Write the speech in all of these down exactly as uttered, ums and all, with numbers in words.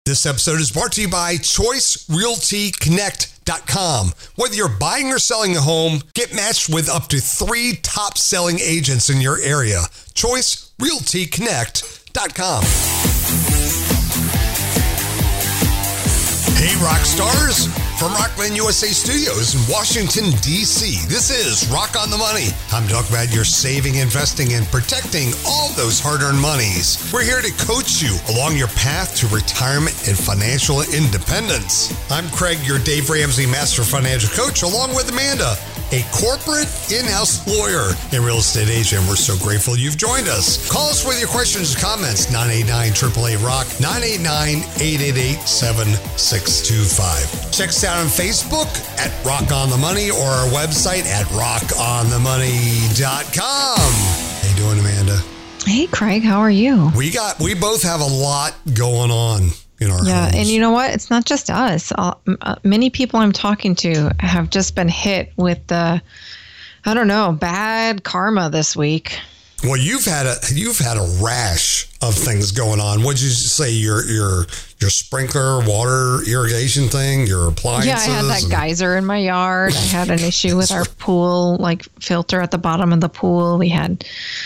This episode is brought to you by Choice Realty Connect dot com. Whether you're buying or selling a home, get matched with up to three top selling agents in your area. Choice Realty Connect dot com. Hey, rock stars! From Rockland U S A Studios in Washington, D C, this is Rock on the Money. I'm talking about your saving, investing, and protecting all those hard-earned monies. We're here to coach you along your path to retirement and financial independence. I'm Craig, your Dave Ramsey Master Financial Coach, along with Amanda, a corporate in-house lawyer and real estate agent. We're so grateful you've joined us. Call us with your questions and comments, nine eight nine, eight eight eight, ROCK, nine eight nine, eight eight eight, seven six two five. Check us out on Facebook at Rock on the Money or our website at rock on the money dot com. How you doing, Amanda? Hey, Craig, how are you? We got, we both have a lot going on in our Yeah, homes. and you know what? It's not just us. All, uh, many people I'm talking to have just been hit with the, I don't know, bad karma this week. Well, you've had a you've had a rash of things going on. What'd you say? Your your your sprinkler, water irrigation thing, your appliances? Yeah, I had that and- geyser in my yard. I had an issue with our pool, like filter at the bottom of the pool. We had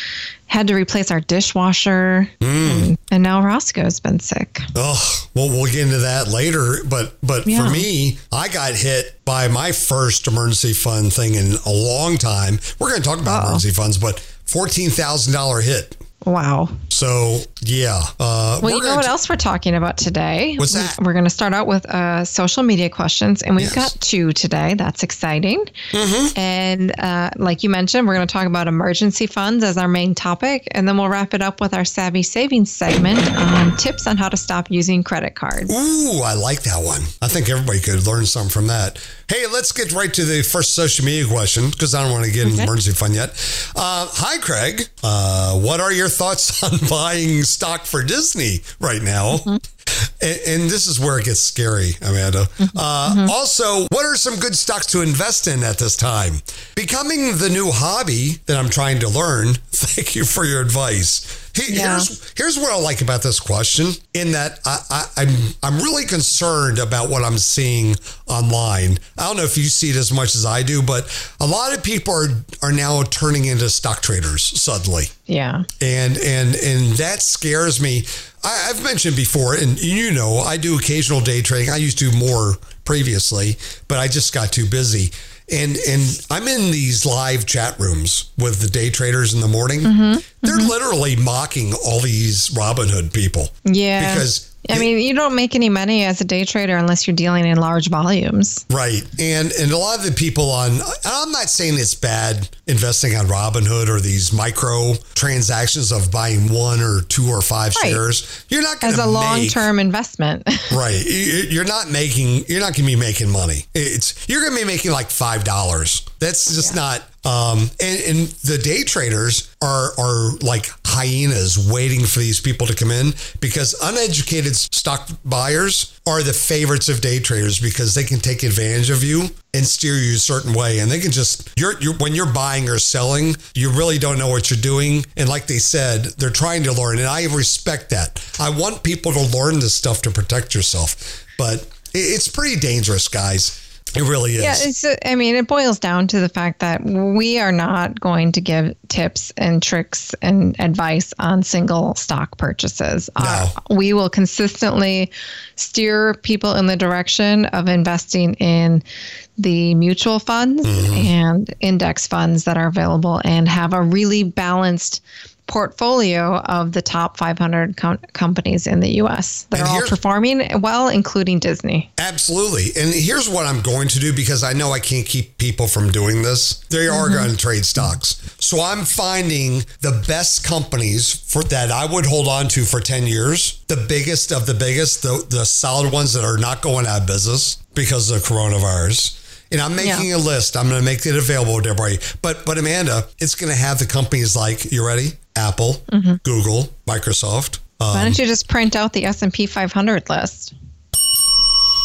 had to replace our dishwasher, Mm. and, and now Roscoe's been sick. Oh, well, we'll get into that later. But but Yeah. for me, I got hit by my first emergency fund thing in a long time. We're going to talk about Uh-oh. emergency funds, but fourteen thousand dollars hit. Wow. So, yeah. Uh, Well, we're you know gonna what t- else we're talking about today? What's that? We're going to start out with uh, social media questions, and we've Yes. got two today. That's exciting. Mhm. And uh, like you mentioned, we're going to talk about emergency funds as our main topic, and then we'll wrap it up with our Savvy Savings segment on tips on how to stop using credit cards. Ooh, I like that one. I think everybody could learn something from that. Hey, let's get right to the first social media question because I don't want to get into Okay. emergency fund yet. Uh, hi, Craig. Uh, what are your thoughts on buying stock for Disney right now? Mm-hmm. And, and this is where it gets scary, Amanda. Mm-hmm. Uh, also, what are some good stocks to invest in at this time? Becoming the new hobby that I'm trying to learn. Thank you for your advice. He- Yeah. Here's here's what I like about this question. In that I, I, I'm I'm really concerned about what I'm seeing online. I don't know if you see it as much as I do, but a lot of people are are now turning into stock traders suddenly. Yeah. And and and that scares me. I, I've mentioned before, and you know, I do occasional day trading. I used to more previously, but I just got too busy. And and I'm in these live chat rooms with the day traders in the morning. Mm-hmm. They're literally mocking all these Robinhood people. Yeah. Because I mean, you don't make any money as a day trader unless you're dealing in large volumes. Right. And and a lot of the people on, I'm not saying it's bad investing on Robinhood or these micro transactions of buying one or two or five Right. shares. You're not going As to a long-term investment. Right. You- You're not making, you're not going to be making money. It's, you're going to be making like five dollars. That's just Yeah. not, um, and, and the day traders are, are like hyenas waiting for these people to come in because uneducated stock buyers are the favorites of day traders because they can take advantage of you and steer you a certain way. And they can just, you're, you're when you're buying or selling, you really don't know what you're doing. And like they said, they're trying to learn. And I respect that. I want people to learn this stuff to protect yourself. But it- it's pretty dangerous, guys. It really is. Yeah, it's. I mean, it boils down to the fact that we are not going to give tips and tricks and advice on single stock purchases. No. Uh, we will consistently steer people in the direction of investing in the mutual funds Mm-hmm. and index funds that are available and have a really balanced portfolio of the top five hundred com- companies in the U S that And are all here- performing well, including Disney. Absolutely. And here's what I'm going to do because I know I can't keep people from doing this. They are going to trade stocks. So I'm finding the best companies for that I would hold on to for ten years, the biggest of the biggest, the, the solid ones that are not going out of business because of the coronavirus. And I'm making Yeah. a list. I'm going to make it available to everybody. But, but Amanda, it's going to have the companies like, you ready? Apple, Google, Microsoft. Um, Why don't you just print out the S and P five hundred list?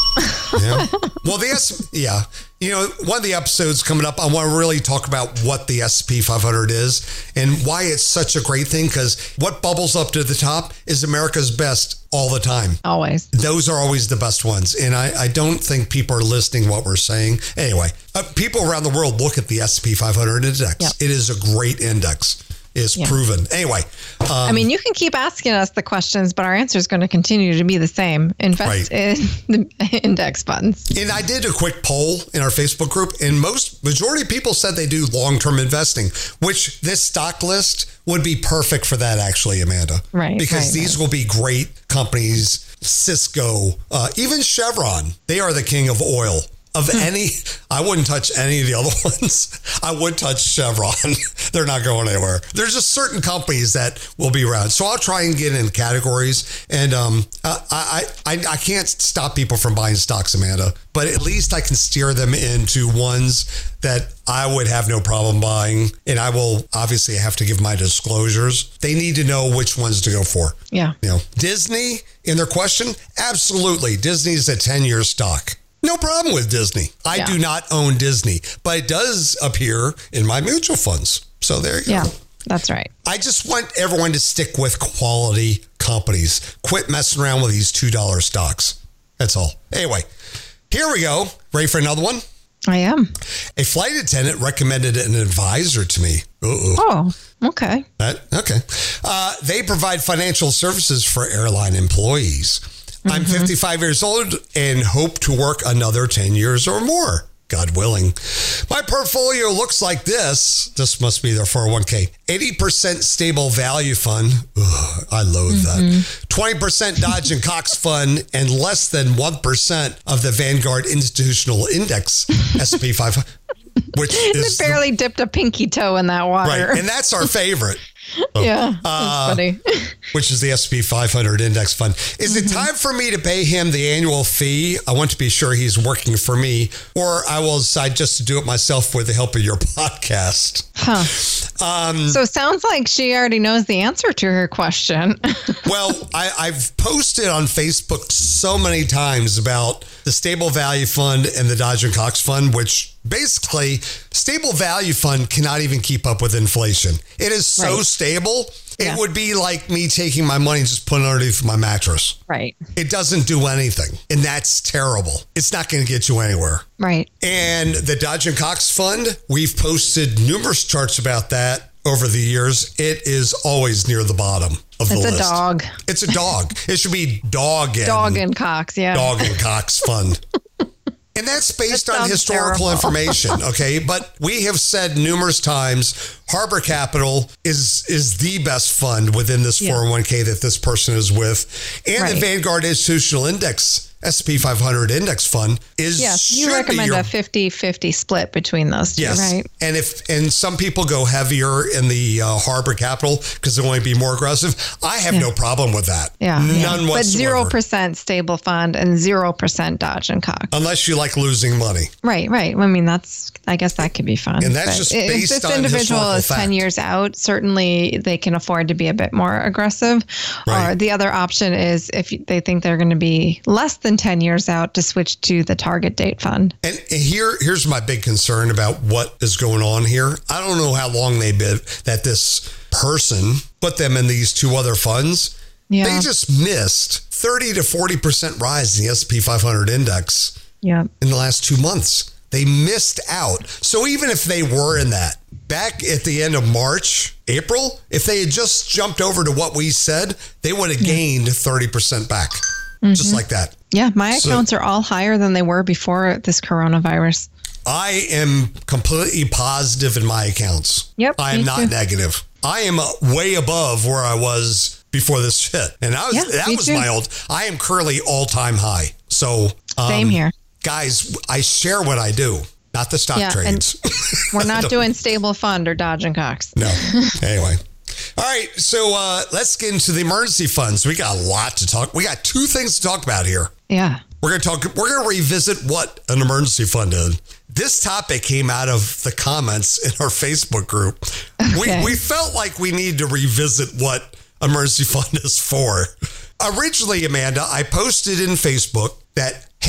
Yeah. Well, the S, yeah. You know, one of the episodes coming up, I want to really talk about what the S and P five hundred is and why it's such a great thing, because what bubbles up to the top is America's best all the time. Always. Those are always the best ones. And I, I don't think people are listening to what we're saying. Anyway, uh, people around the world look at the S and P five hundred index. Yep. It is a great index. Is yeah. proven. Anyway. Um, I mean, you can keep asking us the questions, but our answer is going to continue to be the same. Invest right. in the index funds. And I did a quick poll in our Facebook group, and most majority of people said they do long-term investing, which this stock list would be perfect for that, actually, Amanda. Right. Because right, these right. will be great companies. Cisco, uh, even Chevron, they are the king of oil. Of any, I wouldn't touch any of the other ones. I would touch Chevron. They're not going anywhere. There's just certain companies that will be around. So I'll try and get in categories. And um, I, I, I can't stop people from buying stocks, Amanda, but at least I can steer them into ones that I would have no problem buying. And I will obviously have to give my disclosures. They need to know which ones to go for. Yeah. You know, Disney, in their question, absolutely. Disney's a ten-year stock. No problem with Disney. I yeah. do not own Disney, but it does appear in my mutual funds. So there you go. Yeah, that's right. I just want everyone to stick with quality companies. Quit messing around with these two dollar stocks. That's all. Anyway, here we go. Ready for another one? I am. A flight attendant recommended an advisor to me. Uh-oh. Oh, okay. That, okay. Uh, they provide financial services for airline employees. Mm-hmm. I'm fifty-five years old and hope to work another ten years or more, God willing. My portfolio looks like this. This must be their four oh one k. eighty percent stable value fund. Ugh, I loathe mm-hmm. that. twenty percent Dodge and Cox fund and less than one percent of the Vanguard Institutional Index S and P five hundred. Which is they barely the, dipped a pinky toe in that water. Right, and that's our favorite. Oh, yeah, that's uh, funny. Which is the S and P five hundred index fund. Is mm-hmm. it time for me to pay him the annual fee? I want to be sure he's working for me, or I will decide just to do it myself with the help of your podcast. Huh. Um, so it sounds like she already knows the answer to her question. Well, I, I've posted on Facebook so many times about the Stable Value Fund and the Dodge and Cox Fund, which basically Stable Value Fund cannot even keep up with inflation. It is so right. stable. Yeah. It would be like me taking my money and just putting it underneath my mattress. Right. It doesn't do anything. And that's terrible. It's not going to get you anywhere. Right. And the Dodge and Cox Fund, we've posted numerous charts about that over the years. It is always near the bottom of the it's list. It's a dog. It's a dog. It should be Dog and... Dog and Cox, yeah. Dog and Cox Fund. And that's based that on historical terrible. information, okay? But we have said numerous times, Harbor Capital is is the best fund within this yeah. four oh one k that this person is with. And right. the Vanguard Institutional Index, S and P five hundred Index Fund, is yes, you recommend your, a fifty-fifty split between those two, yes. right? And if and some people go heavier in the uh, Harbor Capital because they want to be more aggressive. I have yeah. no problem with that. Yeah, None yeah. whatsoever. But zero percent stable fund and zero percent Dodge and Cox. Unless you like losing money. Right, right. I mean, that's, I guess that could be fun. And that's just based if this on individual is fact. ten years out, certainly they can afford to be a bit more aggressive. Right. Or the other option is if they think they're going to be less than ten years out, to switch to the target date fund. And here, here's my big concern about what is going on here. I don't know how long they've been that this person put them in these two other funds. Yeah. They just missed thirty to forty percent rise in the S and P five hundred index yeah. in the last two months. They missed out. So even if they were in that back at the end of March, April, if they had just jumped over to what we said, they would have gained yeah. thirty percent back. Mm-hmm. Just like that. Yeah, my accounts so, are all higher than they were before this coronavirus. I am completely positive in my accounts. Yep. I am not too. negative. I am way above where I was before this hit. And I was, yeah, that was too. my old, I am currently all-time high. So, um, same here. Guys, I share what I do, not the stock yeah, trades. We're not doing stable fund or Dodge and Cox. No. Anyway. All right, so uh, let's get into the emergency funds. We got a lot to talk. We got two things to talk about here. Yeah. We're going to talk, we're going to revisit what an emergency fund is. This topic came out of the comments in our Facebook group. Okay. We, we felt like we need to revisit what emergency fund is for. Originally, Amanda, I posted in Facebook that, hey,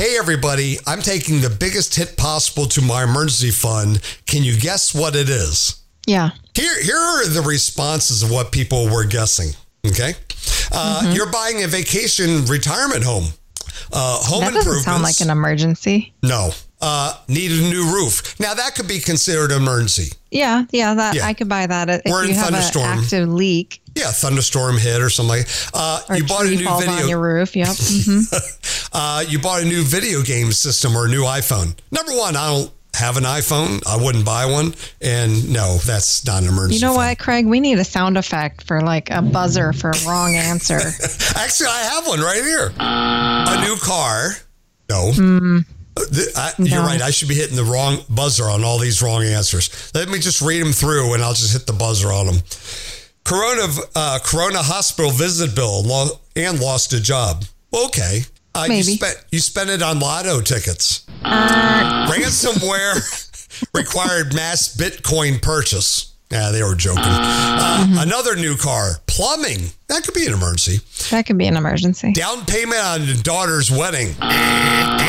hey, everybody, I'm taking the biggest hit possible to my emergency fund. Can you guess what it is? Yeah. Here, here are the responses of what people were guessing. Okay. Uh, mm-hmm. You're buying a vacation retirement home. Uh, home that doesn't sound like an emergency. No. Uh, need a new roof. Now, that could be considered an emergency. Yeah, yeah, that yeah. I could buy that if We're you in have thunderstorm. an active leak. Yeah, thunderstorm hit or something. Uh, or you bought a new falls video on your roof. Yep. Mm-hmm. uh, you bought a new video game system or a new iPhone. Number one, I don't have an iPhone. I wouldn't buy one. And no, that's not an emergency. You know fund. what, Craig? We need a sound effect for like a buzzer for a wrong answer. Actually, I have one right here. A new car. No. Mm. I, you're no. right. I should be hitting the wrong buzzer on all these wrong answers. Let me just read them through and I'll just hit the buzzer on them. Corona uh, Corona hospital visit bill lo- and lost a job. Okay. Uh, Maybe. You spent, you spent it on lotto tickets. Uh. Ransomware required mass Bitcoin purchase. Yeah, they were joking. Uh, mm-hmm. Another new car. Plumbing. That could be an emergency. That could be an emergency. Down payment on daughter's wedding. uh,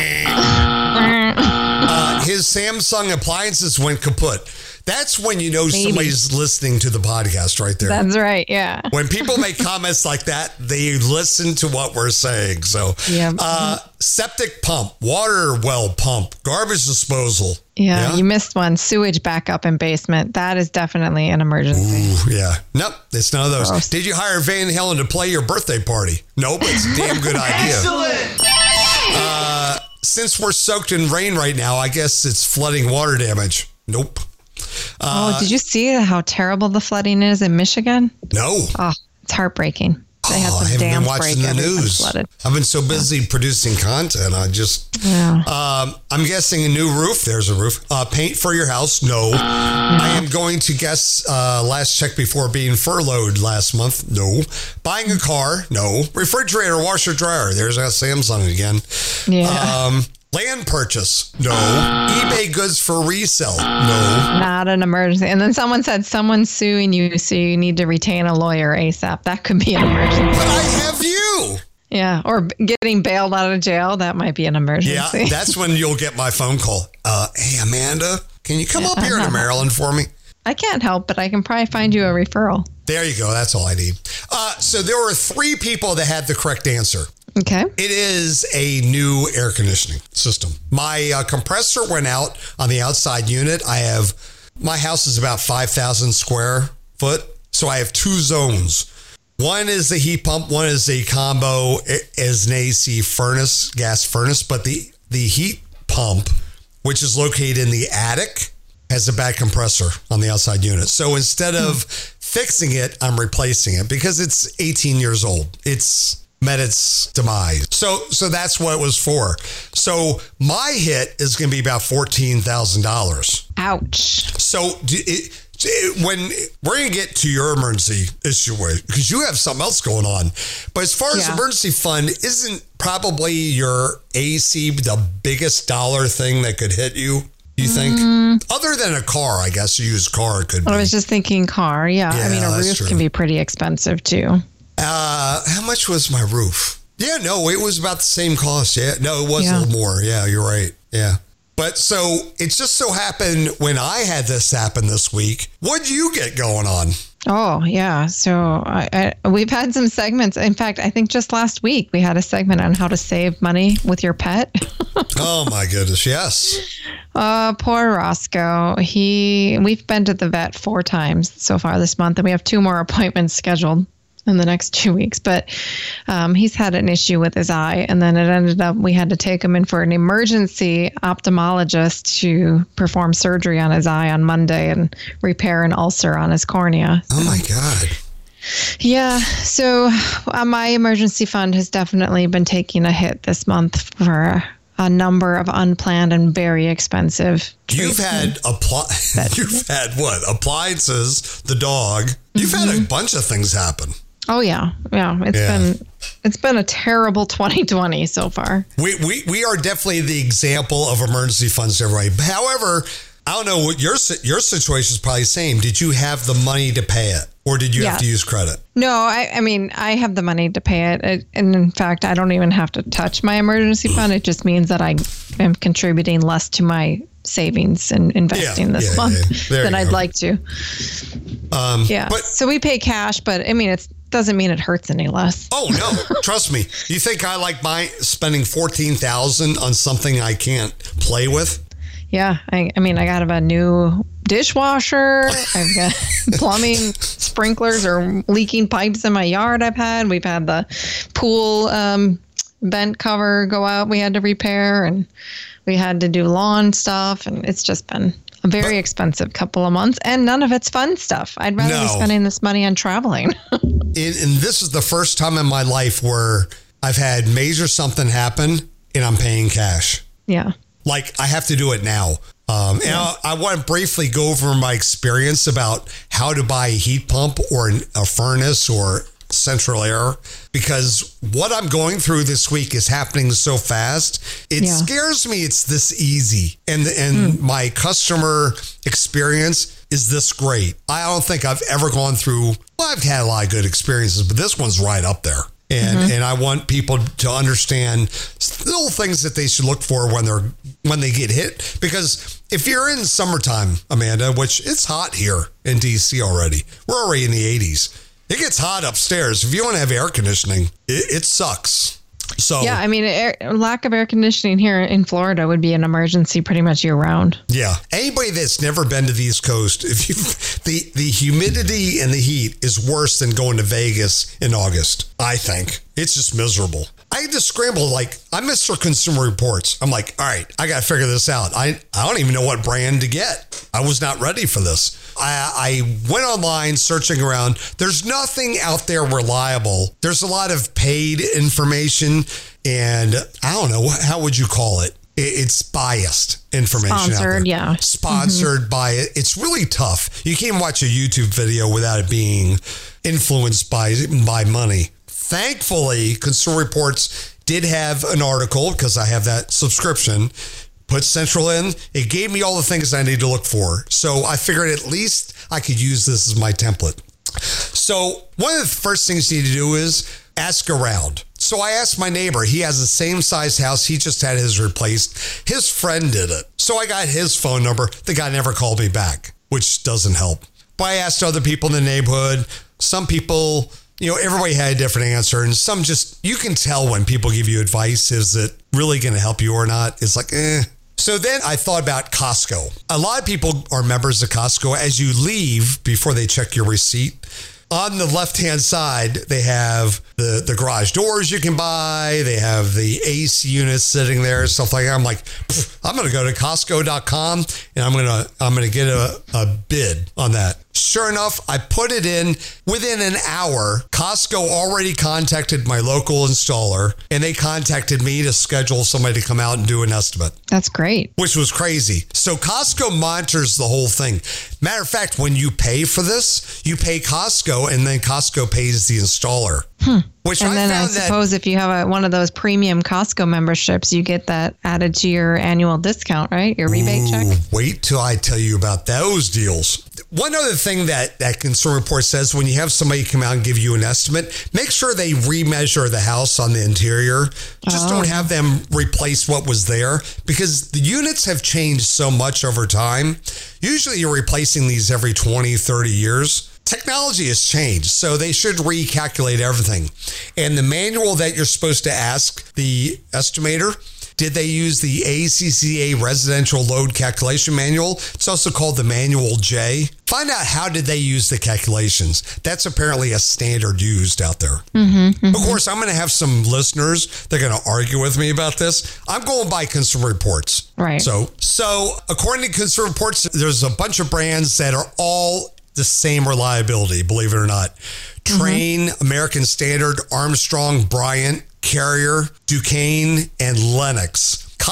his Samsung appliances went kaput. That's when you know Maybe. somebody's listening to the podcast right there. That's right, yeah. When people make comments like that, they listen to what we're saying. So, yeah. uh, septic pump, water well pump, garbage disposal. Yeah, yeah, you missed one. Sewage backup in basement. That is definitely an emergency. Ooh, yeah. Nope, it's none of those. Gross. Did you hire Van Halen to play your birthday party? Nope, it's a damn good idea. Excellent. Uh, since we're soaked in rain right now, I guess it's flooding water damage. Nope. Uh, oh, did you see how terrible the flooding is in Michigan? No. Oh, it's heartbreaking. They had some oh, I haven't dams been watching break, the news. Flooded. I've been so busy yeah. producing content. I just, yeah. um, I'm guessing a new roof. There's a roof. Uh, paint for your house. No. Yeah. I am going to guess uh, last check before being furloughed last month. No. Buying a car. No. Refrigerator, washer, dryer. There's that Samsung again. Yeah. Um, Land purchase. No. eBay goods for resale. No. Not an emergency. And then someone said someone's suing you, so you need to retain a lawyer ASAP. That could be an emergency. But I have you. Yeah. Or getting bailed out of jail. That might be an emergency. Yeah. That's when you'll get my phone call. Uh, hey, Amanda, can you come yeah, up here to Maryland for me? I can't help, but I can probably find you a referral. There you go. That's all I need. Uh, so there were three people that had the correct answer. Okay. It is a new air conditioning system. My uh, compressor went out on the outside unit. I have, my house is about five thousand square foot. So I have two zones. One is the heat pump. One is a combo as an A C furnace, gas furnace. But the, the heat pump, which is located in the attic, has a bad compressor on the outside unit. So instead of fixing it, I'm replacing it because it's eighteen years old. It's met its demise. So so that's what it was for. So my hit is going to be about fourteen thousand dollars. Ouch. So do it, it, when we're going to get to your emergency issue because you have something else going on. But as far as yeah. emergency fund, isn't probably your A C the biggest dollar thing that could hit you? You think? Mm. Other than a car, I guess a used car could well, be. I was just thinking car. Yeah. yeah I mean, a roof true. can be pretty expensive too. Uh, how much was my roof? Yeah, no, it was about the same cost. Yeah, no, it was yeah. a little more. Yeah, you're right. Yeah. But so it just so happened when I had this happen this week, what'd you get going on? Oh, yeah. So I, I, we've had some segments. In fact, I think just last week we had a segment on how to save money with your pet. Oh, my goodness. Yes. Uh, poor Roscoe. He, we've been to the vet four times so far this month, and we have two more appointments scheduled in the next two weeks. But um, he's had an issue with his eye, and then it ended up we had to take him in for an emergency ophthalmologist to perform surgery on his eye on Monday and repair an ulcer on his cornea. Oh, my God. Yeah. So uh, my emergency fund has definitely been taking a hit this month for a number of unplanned and very expensive You've had appli- You've had what? Appliances, the dog. You've mm-hmm. had a bunch of things happen. Oh yeah, yeah. It's yeah. been it's been a terrible twenty twenty so far. We we we are definitely the example of emergency funds to everybody. However, I don't know what your your situation is probably the same. Did you have the money to pay it, or did you yes. have to use credit? No, I, I mean, I have the money to pay it. it. And in fact, I don't even have to touch my emergency fund. It just means that I am contributing less to my savings and investing yeah, this yeah, month yeah. than I'd go. like to. Um, yeah. But, so we pay cash, but I mean, it doesn't mean it hurts any less. Oh, no. Trust me. You think I like my spending fourteen thousand dollars on something I can't play with? Yeah. I, I mean, I got a new dishwasher. I've got plumbing sprinklers or leaking pipes in my yard I've had. We've had the pool um, vent cover go out. We had to repair, and we had to do lawn stuff. And it's just been a very expensive couple of months, and none of it's fun stuff. I'd rather no. be spending this money on traveling. and, and this is the first time in my life where I've had major something happen and I'm paying cash. Yeah. Like, I have to do it now. Um, and yeah. I, I want to briefly go over my experience about how to buy a heat pump or an, a furnace or central air, because what I'm going through this week is happening so fast. It yeah. scares me it's this easy. And, and mm. my customer experience is this great. I don't think I've ever gone through, well, I've had a lot of good experiences, but this one's right up there. And mm-hmm. and I want people to understand little things that they should look for when they're when they get hit. Because if you're in summertime, Amanda, which it's hot here in D C already, we're already in the eighties. It gets hot upstairs. If you don't have air conditioning, it, it sucks. So yeah, I mean, air, lack of air conditioning here in Florida would be an emergency pretty much year round. Yeah, anybody that's never been to the East Coast, if you the the humidity and the heat is worse than going to Vegas in August. I think it's just miserable. I had to scramble. Like, I'm Mister Consumer Reports. I'm like, all right, I got to figure this out. I I don't even know what brand to get. I was not ready for this. I, I went online searching around. There's nothing out there reliable. There's a lot of paid information, and I don't know, how would you call it? It's biased information. Sponsored, yeah. Sponsored mm-hmm. by it. It's really tough. You can't watch a YouTube video without it being influenced by by money. Thankfully, Consumer Reports did have an article, because I have that subscription. Put Central in, it gave me all the things I need to look for. So I figured at least I could use this as my template. So one of the first things you need to do is ask around. So I asked my neighbor. He has the same size house. He just had his replaced. His friend did it. So I got his phone number. The guy never called me back, which doesn't help. But I asked other people in the neighborhood. Some people, you know, everybody had a different answer. And some just, you can tell when people give you advice, is it really going to help you or not? It's like, eh. So then I thought about Costco. A lot of people are members of Costco. As you leave, before they check your receipt, on the left-hand side, they have the, the garage doors you can buy. They have the A C units sitting there, stuff like that. I'm like, I'm going to go to Costco dot com and I'm going to I'm going to get a, a bid on that. Sure enough, I put it in. Within an hour, Costco already contacted my local installer, and they contacted me to schedule somebody to come out and do an estimate. That's great. Which was crazy. So Costco monitors the whole thing. Matter of fact, when you pay for this, you pay Costco, and then Costco pays the installer. Hmm. Which and I then I suppose that, if you have a, one of those premium Costco memberships, you get that added to your annual discount, right? Your rebate ooh, check. Wait till I tell you about those deals. One other thing that, that Consumer Report says, when you have somebody come out and give you an estimate, make sure they remeasure the house on the interior. Just oh. don't have them replace what was there, because the units have changed so much over time. Usually you're replacing these every twenty, thirty years. Technology has changed, so they should recalculate everything. And the manual that you're supposed to ask the estimator, did they use the A C C A Residential Load Calculation Manual? It's also called the Manual J. Find out how did they use the calculations. That's apparently a standard used out there. Mm-hmm, mm-hmm. Of course, I'm going to have some listeners that are going to argue with me about this. I'm going by Consumer Reports. Right. So, so according to Consumer Reports, there's a bunch of brands that are all the same reliability, believe it or not. Trane, mm-hmm. American Standard, Armstrong, Bryant, Carrier, Duquesne, and Lennox. Costco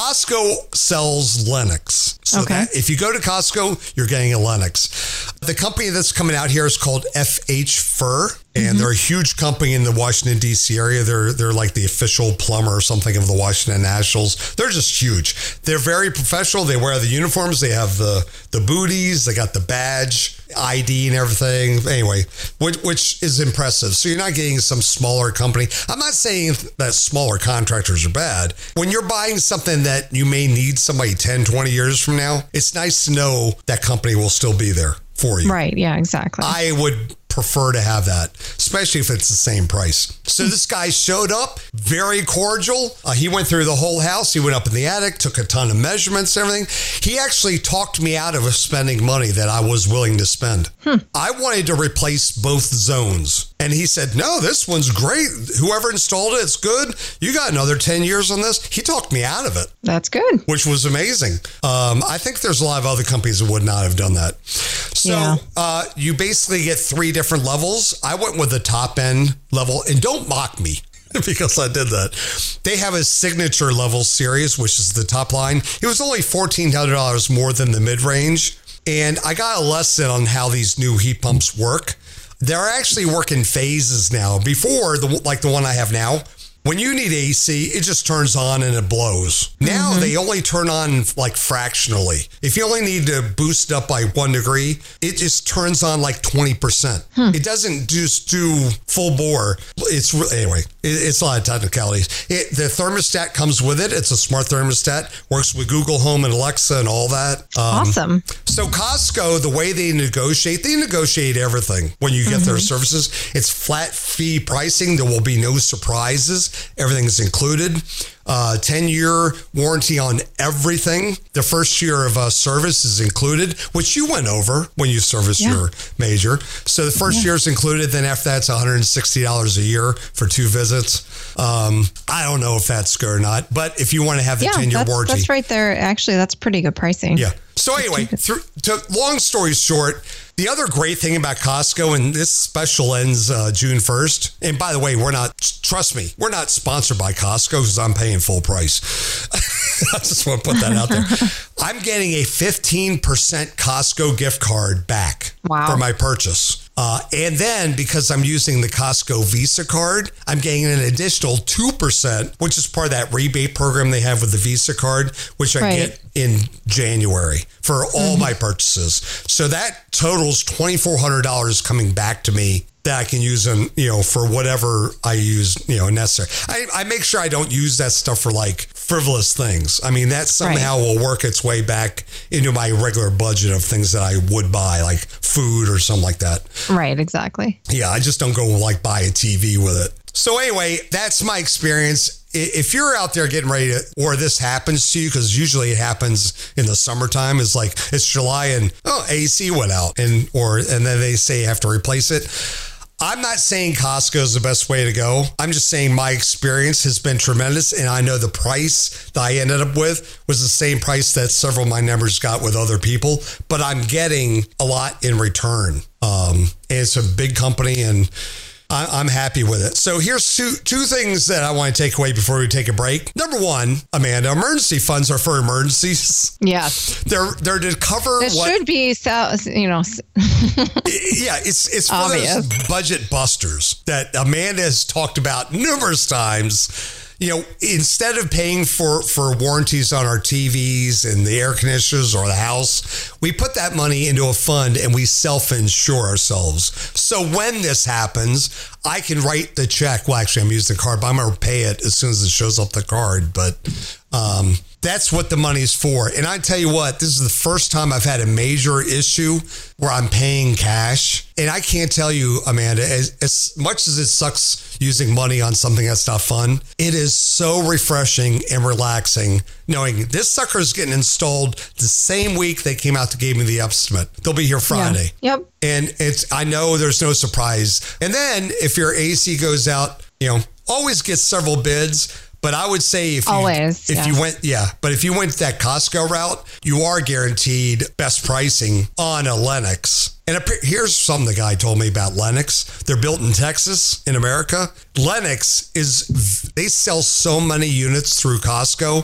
Costco sells Lennox. So Okay. that if you go to Costco, you're getting a Lennox. The company that's coming out here is called F H Fur. And mm-hmm. they're a huge company in the Washington, D C area. They're they're like the official plumber or something of the Washington Nationals. They're just huge. They're very professional. They wear the uniforms. They have the, the booties. They got the badge, I D and everything. Anyway, which, which is impressive. So you're not getting some smaller company. I'm not saying that smaller contractors are bad. When you're buying something that you may need somebody ten, twenty years from now, it's nice to know that company will still be there for you. Right. Yeah, exactly. I would prefer to have that, especially if it's the same price. So this guy showed up, very cordial. Uh, he went through the whole house. He went up in the attic, took a ton of measurements, everything. He actually talked me out of spending money that I was willing to spend. Hmm. I wanted to replace both zones. And he said, no, this one's great. Whoever installed it, it's good. You got another ten years on this. He talked me out of it. That's good. Which was amazing. Um, I think there's a lot of other companies that would not have done that. So yeah. uh, you basically get three different levels. I went with the top end level, and don't mock me because I did that. They have a signature level series, which is the top line. It was only fourteen hundred dollars more than the mid-range. And I got a lesson on how these new heat pumps work. They're actually working phases now. Before, the like the one I have now, when you need A C, it just turns on and it blows. Now mm-hmm. they only turn on like fractionally. If you only need to boost up by one degree, it just turns on like twenty percent. Hmm. It doesn't just do full bore. It's anyway, it, it's a lot of technicalities. It, the thermostat comes with it. It's a smart thermostat, works with Google Home and Alexa and all that. Um, awesome. So Costco, the way they negotiate, they negotiate everything when you get mm-hmm. their services. It's flat fee pricing. There will be no surprises. Everything's included. Uh, ten-year warranty on everything. The first year of uh, service is included, which you went over when you serviced yeah. your major. So the first yeah. year is included. Then after that's one hundred sixty dollars a year for two visits. Um, I don't know if that's good or not, but if you want to have the yeah, ten-year that's, warranty. that's right there. Actually, that's pretty good pricing. Yeah. So anyway, through, to, long story short, the other great thing about Costco, and this special ends uh, June first, and by the way, we're not, trust me, we're not sponsored by Costco because I'm paying full price. I just want to put that out there. I'm getting a fifteen percent Costco gift card back wow. for my purchase. Uh, and then because I'm using the Costco Visa card, I'm getting an additional two percent, which is part of that rebate program they have with the Visa card, which I right. get in January for all mm-hmm. my purchases. So that totals twenty-four hundred dollars coming back to me that I can use them, you know, for whatever I use, you know, necessary. I, I make sure I don't use that stuff for like frivolous things. I mean, that somehow right. will work its way back into my regular budget of things that I would buy, like food or something like that. Right, exactly. Yeah, I just don't go like buy a T V with it. So anyway, that's my experience. If you're out there getting ready to, or this happens to you, because usually it happens in the summertime, it's like it's July and oh, A C went out, and or and then they say you have to replace it. I'm not saying Costco is the best way to go. I'm just saying my experience has been tremendous, and I know the price that I ended up with was the same price that several of my members got with other people, but I'm getting a lot in return. Um, and it's a big company, and I'm happy with it. So here's two two things that I want to take away before we take a break. Number one, Amanda, emergency funds are for emergencies. Yes. They're they're to cover it what... should be, so, you know... yeah, it's, it's for obvious. Those budget busters that Amanda has talked about numerous times. You know, instead of paying for, for warranties on our T Vs and the air conditioners or the house, we put that money into a fund and we self-insure ourselves. So when this happens, I can write the check. Well, actually, I'm using the card, but I'm going to pay it as soon as it shows up the card. But um, that's what the money's for. And I tell you what, this is the first time I've had a major issue where I'm paying cash. And I can't tell you, Amanda, as, as much as it sucks using money on something that's not fun, it is so refreshing and relaxing knowing this sucker is getting installed the same week they came out to give me the estimate. They'll be here Friday. Yeah. Yep. And it's, I know there's no surprise. And then if your A C goes out, you know, always get several bids. But I would say if you, Always, if yeah. you went, yeah, but if you went that Costco route, you are guaranteed best pricing on a Lennox. And here's something the guy told me about Lennox. They're built in Texas, in America. Lennox is, they sell so many units through Costco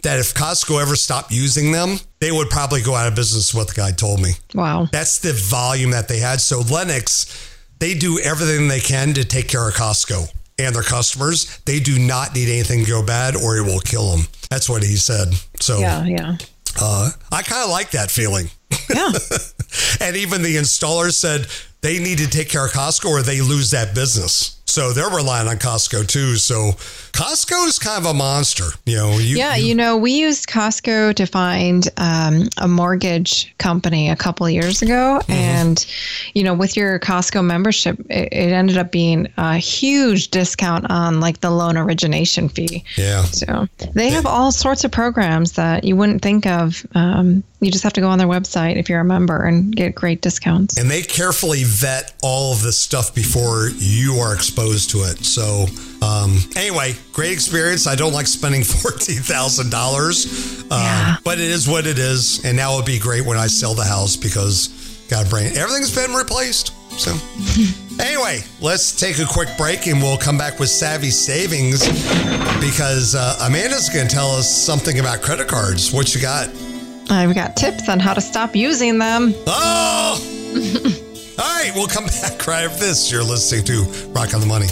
that if Costco ever stopped using them, they would probably go out of business, what the guy told me. Wow. That's the volume that they had. So Lennox, they do everything they can to take care of Costco and their customers. They do not need anything to go bad or it will kill them. That's what he said. So yeah, yeah. Uh, I kind of like that feeling. Yeah. And even the installer said they need to take care of Costco or they lose that business. So they're relying on Costco too. So Costco is kind of a monster. You know, you, yeah, you, you know, we used Costco to find um, a mortgage company a couple of years ago. Mm-hmm. And, you know, with your Costco membership, it, it ended up being a huge discount on like the loan origination fee. Yeah. So they have all sorts of programs that you wouldn't think of. Um, you just have to go on their website if you're a member and get great discounts. And they carefully vet all of this stuff before you are exposed to it. So um, anyway, great experience. I don't like spending fourteen thousand dollars, uh, yeah. but it is what it is. And now it'd be great when I sell the house because got to bring it. Everything's been replaced. So anyway, let's take a quick break and we'll come back with Savvy Savings because uh, Amanda's going to tell us something about credit cards. What you got? I've got tips on how to stop using them. Oh! All right, we'll come back right after this. You're listening to Rock on the Money.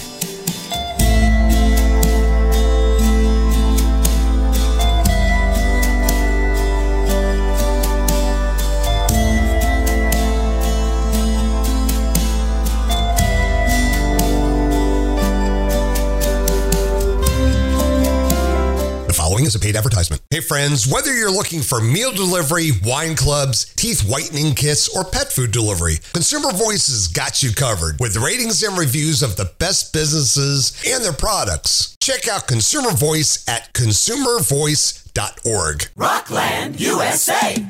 Is a paid advertisement. Hey friends, whether you're looking for meal delivery, wine clubs, teeth whitening kits, or pet food delivery, Consumer Voice has got you covered with ratings and reviews of the best businesses and their products. Check out Consumer Voice at consumer voice dot org. Rockland, U S A.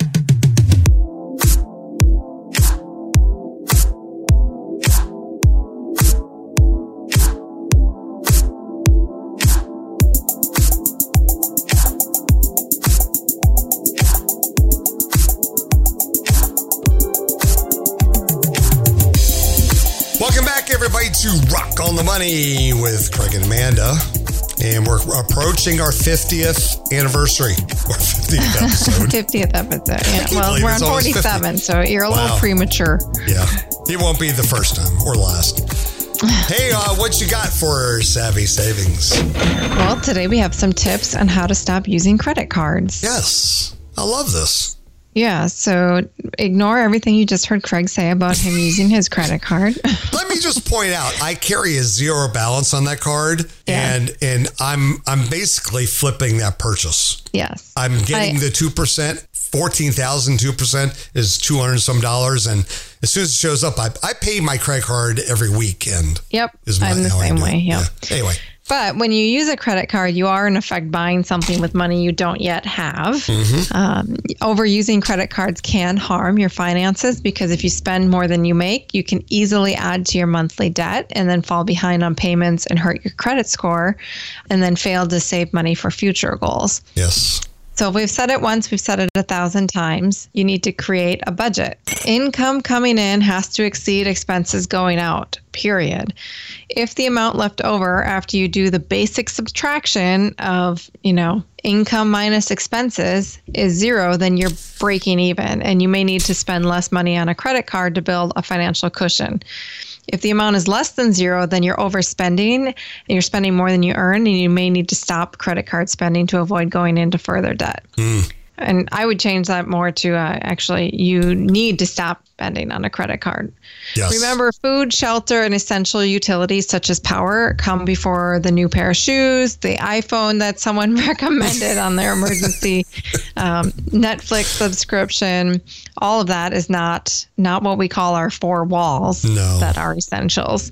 Welcome back, everybody, to Rock on the Money with Craig and Amanda. And we're approaching our fiftieth anniversary, or fiftieth episode. fiftieth episode, yeah. Well, we're on forty-seven, so you're a wow. little premature. Yeah, it won't be the first time or last. Hey, uh, what you got for Savvy Savings? Well, today we have some tips on how to stop using credit cards. Yes, I love this. Yeah, so ignore everything you just heard Craig say about him using his credit card. Let me just point out, I carry a zero balance on that card, yeah. and and I'm I'm basically flipping that purchase. Yes. I'm getting I, the two percent, fourteen thousand, two percent is two hundred some dollars, and as soon as it shows up, I, I pay my credit card every weekend. Yep, is my, I'm the same way, yep. yeah. Anyway. But when you use a credit card, you are in effect buying something with money you don't yet have. Mm-hmm. Um, overusing credit cards can harm your finances because if you spend more than you make, you can easily add to your monthly debt and then fall behind on payments and hurt your credit score and then fail to save money for future goals. Yes. So if we've said it once, we've said it a thousand times. You need to create a budget. Income coming in has to exceed expenses going out, period. If the amount left over after you do the basic subtraction of, you know, income minus expenses is zero, then you're breaking even and you may need to spend less money on a credit card to build a financial cushion. If the amount is less than zero, then you're overspending and you're spending more than you earn, and you may need to stop credit card spending to avoid going into further debt. Mm. And I would change that more to uh, actually you need to stop spending on a credit card. Yes. Remember, food, shelter, and essential utilities such as power come before the new pair of shoes, the iPhone that someone recommended on their emergency um, Netflix subscription. All of that is not not what we call our four walls no. that are essentials.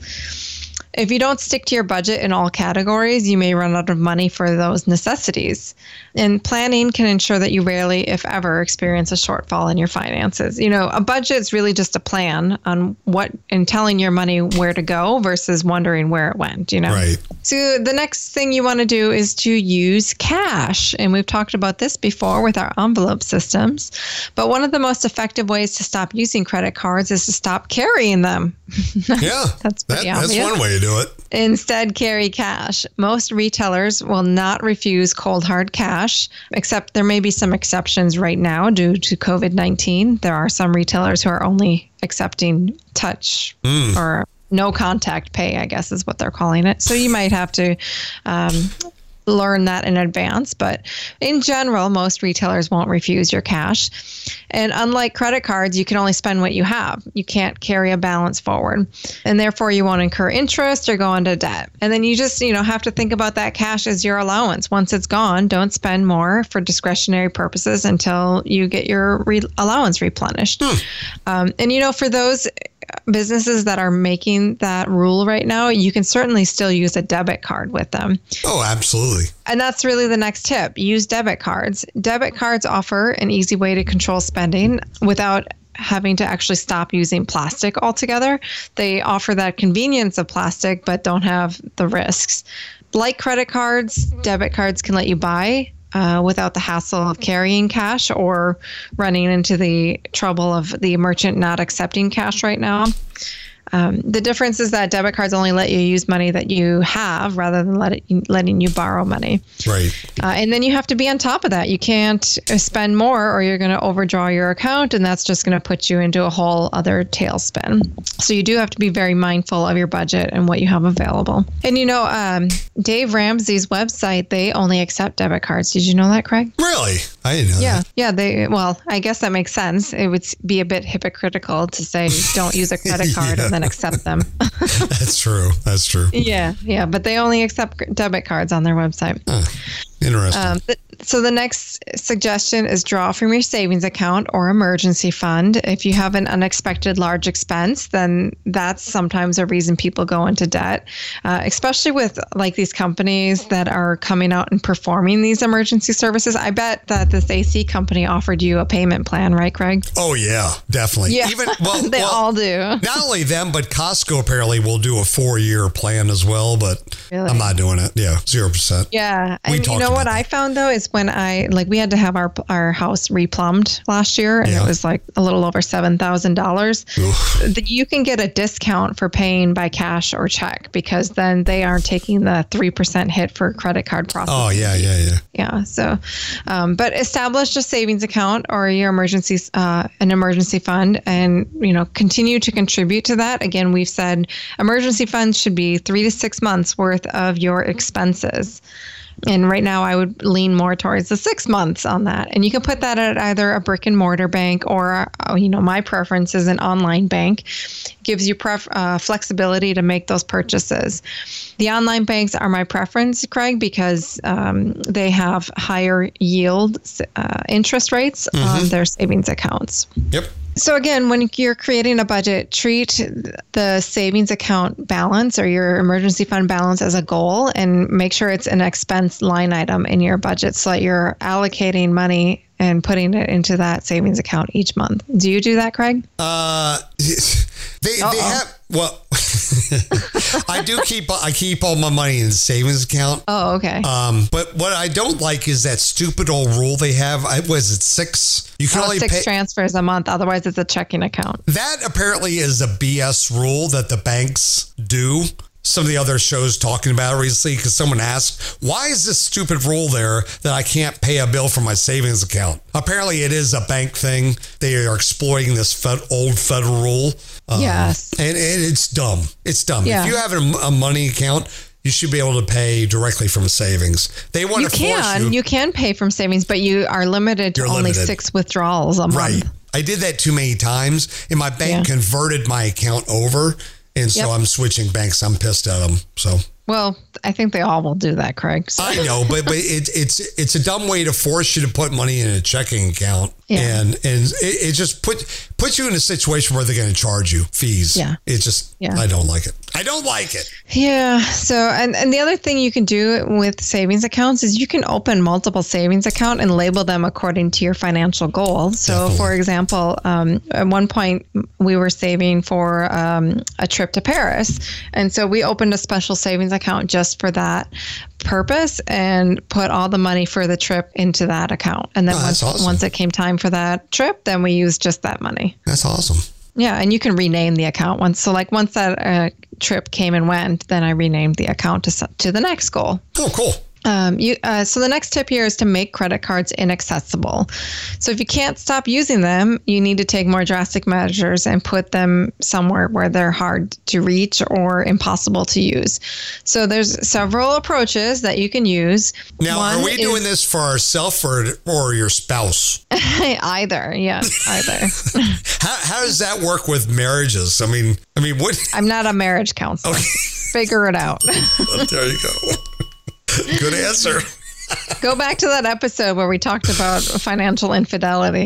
If you don't stick to your budget in all categories, you may run out of money for those necessities. And planning can ensure that you rarely, if ever, experience a shortfall in your finances. You know, a budget is really just a plan on what and telling your money where to go versus wondering where it went, you know? Right. So the next thing you want to do is to use cash. And we've talked about this before with our envelope systems. But one of the most effective ways to stop using credit cards is to stop carrying them. Yeah, that's pretty that, obvious. That's one way to do it. Instead, carry cash. Most retailers will not refuse cold hard cash, except there may be some exceptions right now due to COVID nineteen. There are some retailers who are only accepting touch mm. or no contact pay, I guess is what they're calling it. So you might have to um, learn that in advance. But in general, most retailers won't refuse your cash. And unlike credit cards, you can only spend what you have. You can't carry a balance forward. And therefore, you won't incur interest or go into debt. And then you just, you know, have to think about that cash as your allowance. Once it's gone, don't spend more for discretionary purposes until you get your re- allowance replenished. Hmm. Um, and, you know, for those businesses that are making that rule right now, you can certainly still use a debit card with them. Oh, absolutely. And that's really the next tip. Use debit cards. Debit cards offer an easy way to control spending without having to actually stop using plastic altogether. They offer that convenience of plastic, but don't have the risks. Like credit cards, debit cards can let you buy Uh, without the hassle of carrying cash or running into the trouble of the merchant not accepting cash right now. Um, the difference is that debit cards only let you use money that you have rather than let it, letting you borrow money. Right. Uh, and then you have to be on top of that. You can't spend more or you're going to overdraw your account, and that's just going to put you into a whole other tailspin. So you do have to be very mindful of your budget and what you have available. And you know, um, Dave Ramsey's website, they only accept debit cards. Did you know that, Craig? Really? I didn't know yeah. that. Yeah. They, well, I guess that makes sense. It would be a bit hypocritical to say don't use a credit card yeah. and then accept them. That's true. That's true. Yeah. Yeah. But they only accept debit cards on their website. Huh. Interesting. Um, th- so the next suggestion is draw from your savings account or emergency fund. If you have an unexpected large expense, then that's sometimes a reason people go into debt, uh, especially with like these companies that are coming out and performing these emergency services. I bet that this A C company offered you a payment plan, right, Craig? Oh, yeah, definitely. Yeah, Even, well, they well, all do. Not only them, but Costco apparently will do a four-year plan as well, but really? I'm not doing it. Yeah, zero percent. Yeah. We and you know what that. I found, though, is when I, like, we had to have our our house replumbed last year, and yeah. it was like a little over seven thousand dollars. You can get a discount for paying by cash or check because then they aren't taking the three percent hit for credit card processing. Oh, yeah, yeah, yeah. Yeah. So, um, but establish a savings account or your emergency, uh, an emergency fund, and, you know, continue to contribute to that. Again, we've said emergency funds should be three to six months worth of your expenses. And right now I would lean more towards the six months on that. And you can put that at either a brick and mortar bank or, you know, my preference is an online bank. It gives you pref- uh, flexibility to make those purchases. The online banks are my preference, Craig, because um, they have higher yield uh, interest rates mm-hmm. on their savings accounts. Yep. So again, when you're creating a budget, treat the savings account balance or your emergency fund balance as a goal and make sure it's an expense line item in your budget so that you're allocating money and putting it into that savings account each month. Do you do that, Craig? Uh, they Uh-oh. they have well, I do keep I keep all my money in the savings account. Oh, okay. Um, but what I don't like is that stupid old rule they have. I was it six? You can oh, only six pay, transfers a month. Otherwise, it's a checking account. That apparently is a B S rule that the banks do. Some of the other shows talking about it recently because someone asked, why is this stupid rule there that I can't pay a bill from my savings account? Apparently it is a bank thing. They are exploiting this fed, old federal rule. Um, yes. And, and it's dumb. It's dumb. Yeah. If you have a, a money account, you should be able to pay directly from savings. They want you to can, force you. You can pay from savings, but you are limited to You're only limited. six withdrawals a month. Right. I did that too many times, and my bank yeah. converted my account over. And so yep. I'm switching banks. I'm pissed at them. So, well, I think they all will do that, Craig. So. I know, but but it, it's it's a dumb way to force you to put money in a checking account, yeah. and and it, it just put puts you in a situation where they're going to charge you fees. Yeah, it just yeah. I don't like it. I don't like it. Yeah. So, and, and the other thing you can do with savings accounts is you can open multiple savings accounts and label them according to your financial goal. So, Definitely. for example, um, at one point we were saving for um, a trip to Paris, and so we opened a special savings account just for that purpose and put all the money for the trip into that account. And then oh, once awesome. once it came time for that trip, then we used just that money. That's awesome. Yeah, and you can rename the account once. So, like once that uh, trip came and went, then I renamed the account to to the next goal. Oh, cool. Um, you, uh, so the next tip here is to make credit cards inaccessible. So if you can't stop using them, you need to take more drastic measures and put them somewhere where they're hard to reach or impossible to use. So there's several approaches that you can use. Now, One are we is, doing this for ourselves or, or your spouse? Either, yes, either. how, how does that work with marriages? I mean, I mean, what? I'm not a marriage counselor. Okay. Figure it out. Well, there you go. Good answer. Go back to that episode where we talked about financial infidelity.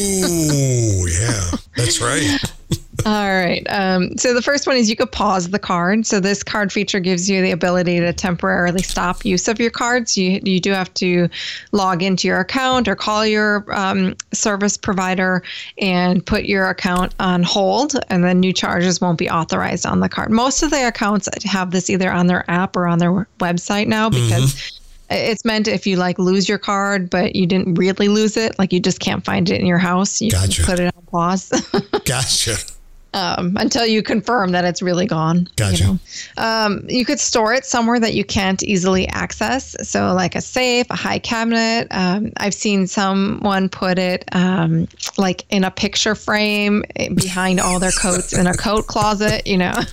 Oh, yeah, that's right. All right. Um, so the first one is you could pause the card. So this card feature gives you the ability to temporarily stop use of your cards. You you do have to log into your account or call your um, service provider and put your account on hold, and then new charges won't be authorized on the card. Most of the accounts have this either on their app or on their website now because mm-hmm. It's meant if you like lose your card, but you didn't really lose it, like you just can't find it in your house, you gotcha. can put it on pause. Gotcha. Um, until you confirm that it's really gone. Gotcha. You know? um, you could store it somewhere that you can't easily access. So like a safe, a high cabinet. Um, I've seen someone put it um, like in a picture frame behind all their coats in a coat closet, you know.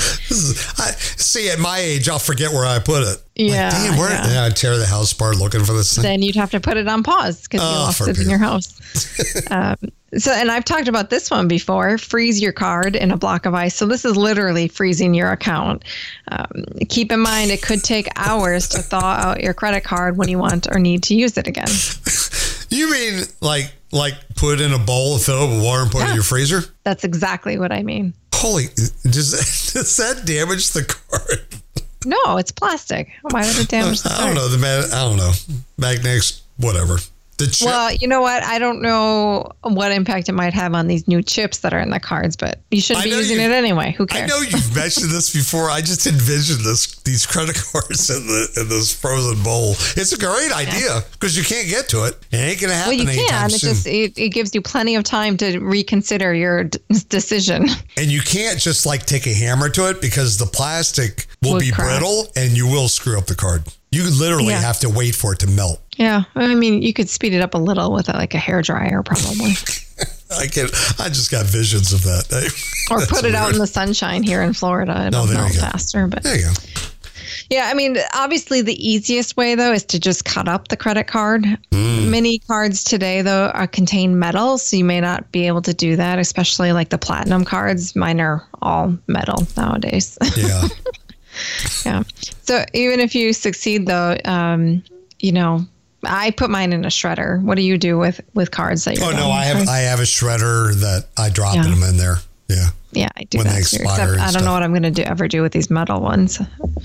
I, see, at my age, I'll forget where I put it. Yeah. Like, damn, where yeah. I'd tear the house apart looking for this thing. Then you'd have to put it on pause because oh, you lost it in your house. um, so, and I've talked about this one before, freeze your card in a block of ice. So this is literally freezing your account. Um, keep in mind, it could take hours to thaw out your credit card when you want or need to use it again. You mean like, like put it in a bowl, fill it with water and put yeah. it in your freezer? That's exactly what I mean. Holy, does that, does that damage the card? No, it's plastic. Why would it damage the card? I don't know. The man, I don't know. Magnetics, whatever. The chip. Well, you know what? I don't know what impact it might have on these new chips that are in the cards, but you shouldn't be using it anyway. Who cares? I know you've mentioned this before. I just envisioned this these credit cards in the in this frozen bowl. It's a great idea because you can't get to it. It ain't gonna happen. Well, you anytime can. It soon. just it, it gives you plenty of time to reconsider your d- decision. And you can't just like take a hammer to it because the plastic will Would be crack. brittle and you will screw up the card. You literally Yeah. have to wait for it to melt. Yeah, I mean, you could speed it up a little with like a hair dryer, probably, I can. I just got visions of that. or That's put it weird. out in the sunshine here in Florida. It'll Oh, there melt you go. faster. But There you go. yeah, I mean, obviously, the easiest way though is to just cut up the credit card. Mm. Many cards today though are, contain metal, so you may not be able to do that. Especially like the platinum cards. Mine are all metal nowadays. Yeah. Yeah. So even if you succeed, though, um, you know, I put mine in a shredder. What do you do with, with cards that you're Oh no, done I have with? I have a shredder that I drop Yeah. them in there. Yeah. Yeah, I do when that they too. expire Except and I don't stuff. know what I'm going to do ever do with these metal ones.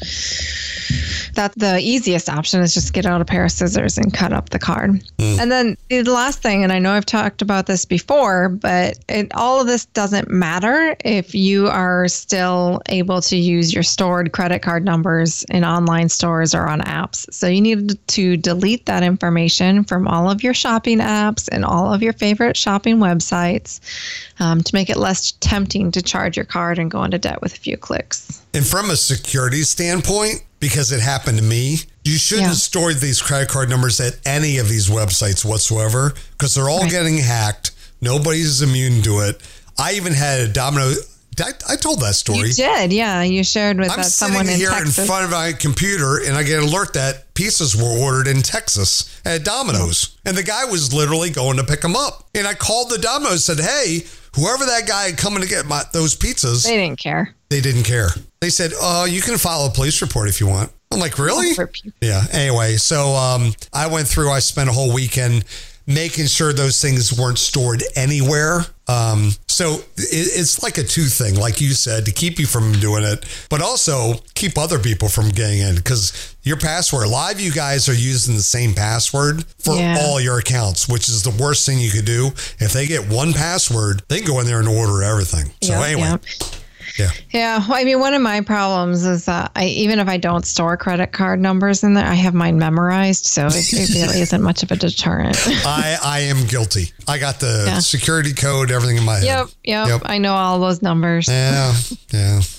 That the easiest option is just get out a pair of scissors and cut up the card. Mm. And then the last thing, and I know I've talked about this before, but it, all of this doesn't matter if you are still able to use your stored credit card numbers in online stores or on apps. So you need to delete that information from all of your shopping apps and all of your favorite shopping websites um, to make it less tempting to charge your card and go into debt with a few clicks. And from a security standpoint, because it happened to me, you shouldn't Yeah. store these credit card numbers at any of these websites whatsoever because they're all Right. getting hacked. Nobody's immune to it. I even had a Domino. I, I told that story. You did, yeah. You shared with I'm uh, sitting someone in here Texas. in front of my computer and I get an alert that pizzas were ordered in Texas at Domino's. And the guy was literally going to pick them up. And I called the Domino's and said, hey, whoever that guy coming to get my those pizzas, They didn't care. they didn't care. They said, oh, you can file a police report if you want. I'm like, really? Yeah. Anyway, so um, I went through, I spent a whole weekend making sure those things weren't stored anywhere. Um, so it, it's like a two thing, like you said, to keep you from doing it, but also keep other people from getting in because your password, a lot of you guys are using the same password for Yeah. all your accounts, which is the worst thing you could do. If they get one password, they can go in there and order everything. So Yep, anyway. yep. Yeah. Yeah. Well, I mean, one of my problems is that I, even if I don't store credit card numbers in there, I have mine memorized. So it, it really isn't much of a deterrent. I, I am guilty. I got the Yeah. security code, everything in my head. Yep, yep. Yep. I know all those numbers. Yeah. Yeah.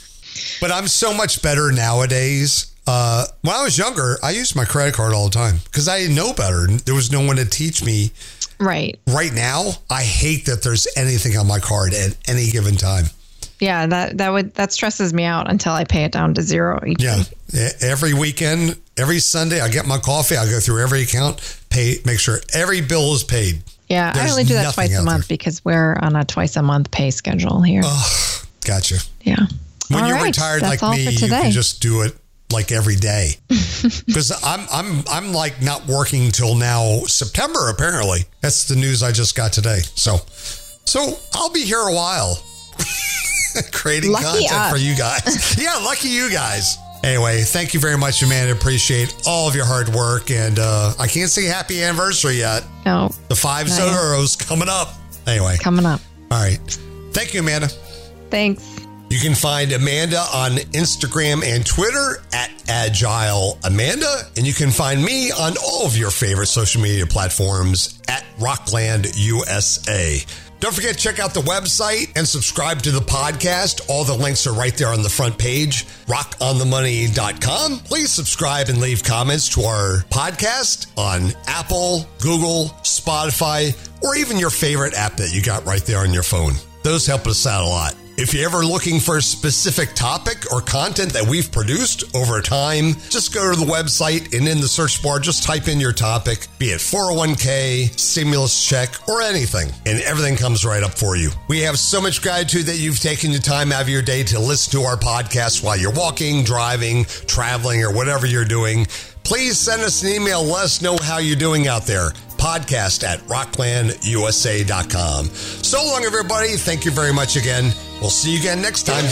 But I'm so much better nowadays. Uh, when I was younger, I used my credit card all the time because I didn't know better. There was no one to teach me. Right. Right now, I hate that there's anything on my card at any given time. Yeah, that that would that stresses me out until I pay it down to zero each yeah. week. Every weekend, every Sunday, I get my coffee. I go through every account, pay, make sure every bill is paid. Yeah, There's I only do that twice a month there. because we're on a twice a month pay schedule here. Oh, gotcha. Yeah. When all you're right, retired like me, you can just do it like every day. Because I'm I'm I'm like not working till now September. Apparently, that's the news I just got today. So, so I'll be here a while. Creating lucky content us. for you guys. Yeah, lucky you guys. Anyway, thank you very much, Amanda. Appreciate all of your hard work. And uh, I can't say happy anniversary yet. No. The five zeros coming up. Anyway. Coming up. All right. Thank you, Amanda. Thanks. You can find Amanda on Instagram and Twitter at Agile Amanda. And you can find me on all of your favorite social media platforms at Rockland U S A. Don't forget to check out the website and subscribe to the podcast. All the links are right there on the front page, rock on the money dot com. Please subscribe and leave comments to our podcast on Apple, Google, Spotify, or even your favorite app that you got right there on your phone. Those help us out a lot. If you're ever looking for a specific topic or content that we've produced over time, just go to the website and in the search bar, just type in your topic, be it four oh one k, stimulus check, or anything, and everything comes right up for you. We have so much gratitude that you've taken the time out of your day to listen to our podcast while you're walking, driving, traveling, or whatever you're doing. Please send us an email. Let us know how you're doing out there. Podcast at rockland u s a dot com. So long, everybody. Thank you very much again. We'll see you again next time.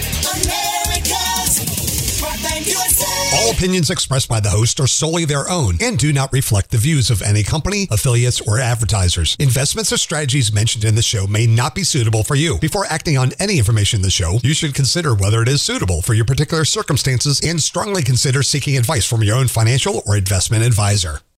America's Rockland U S A. All opinions expressed by the host are solely their own and do not reflect the views of any company, affiliates, or advertisers. Investments or strategies mentioned in the show may not be suitable for you. Before acting on any information in the show, you should consider whether it is suitable for your particular circumstances and strongly consider seeking advice from your own financial or investment advisor.